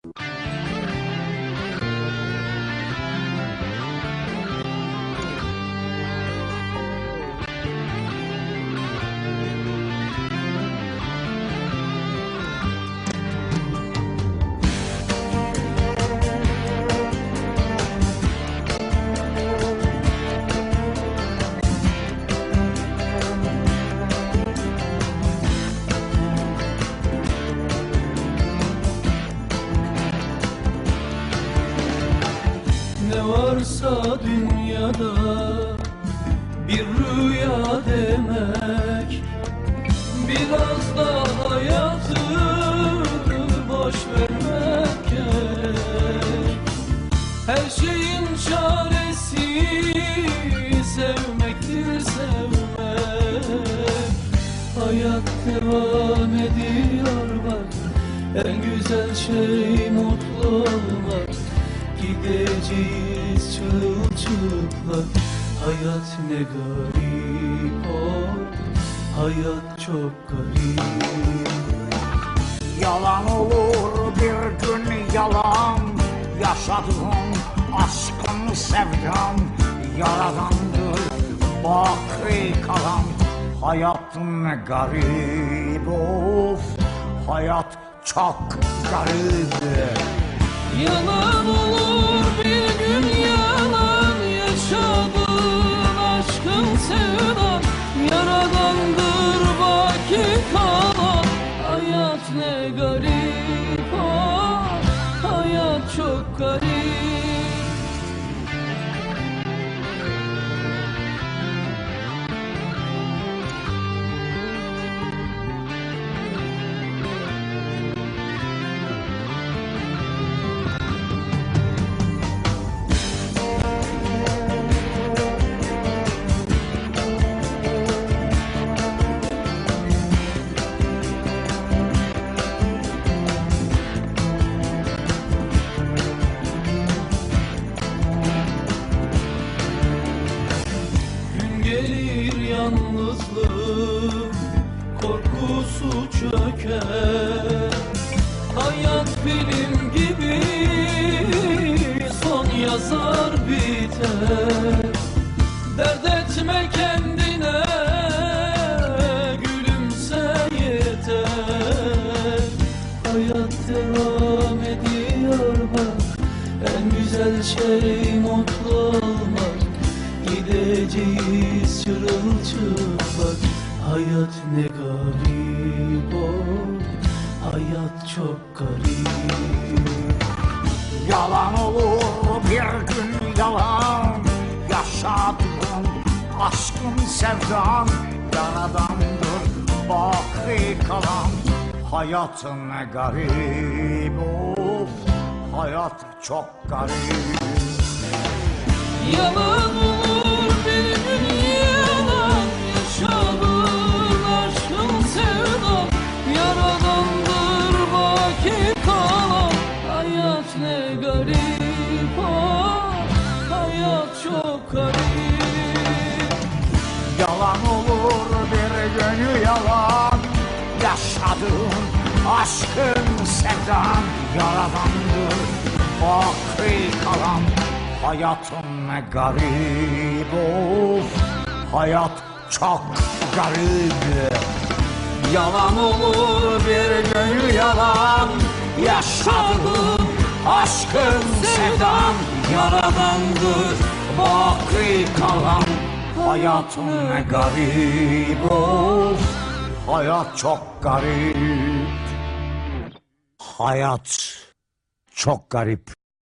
Ne varsa dünyada bir rüya demek, biraz da hayatı boş vermek gerek. Her şeyin çaresi sevmektir, sevmek. Hayat devam ediyor bak, en güzel şey mutlu olmak. Gideceğiz çırılçıplak, hayat ne garip o, hayat çok garip. Yalan olur bir gün yalan, yaşadığım aşkın sevdam yaradandır baki kalan. Hayat ne garip of, hayat çok garip. Yalan olur bir gün yalan, yaşadığın aşkın sevdan yaradandır baki kalan. Hayat ne garip o, hayat çok garip. Gelir yalnızlık, korkusu çöker. Hayat film gibi son yazar biter. Dert etme kendine, gülümse yeter. Hayat devam ediyor bak, en güzel şey mutlu olmak. Gideceğiz çırılçıplak, hayat ne garip o, hayat çok garip. Yalan olur bir gün yalan, yaşadığım aşkın sevdam yaradandır baki kalan. Hayat ne garip of, hayat çok garip. Yalan olur bir gün yalan, yaşadığın aşkın sevdan yaradandır baki kalan. Hayat ne garip o, hayat çok garip. Yalan olur bir gün yalan, yaşadığın aşkın sevdan yaradandır baki kalan. Hayatım ne garip of, hayat çok garip. Yalan olur bir gün yalan, yaşadığım aşkın sevdan yaradandır baki kalan. Hayatım ne garip of, hayat çok garip. Hayat çok garip.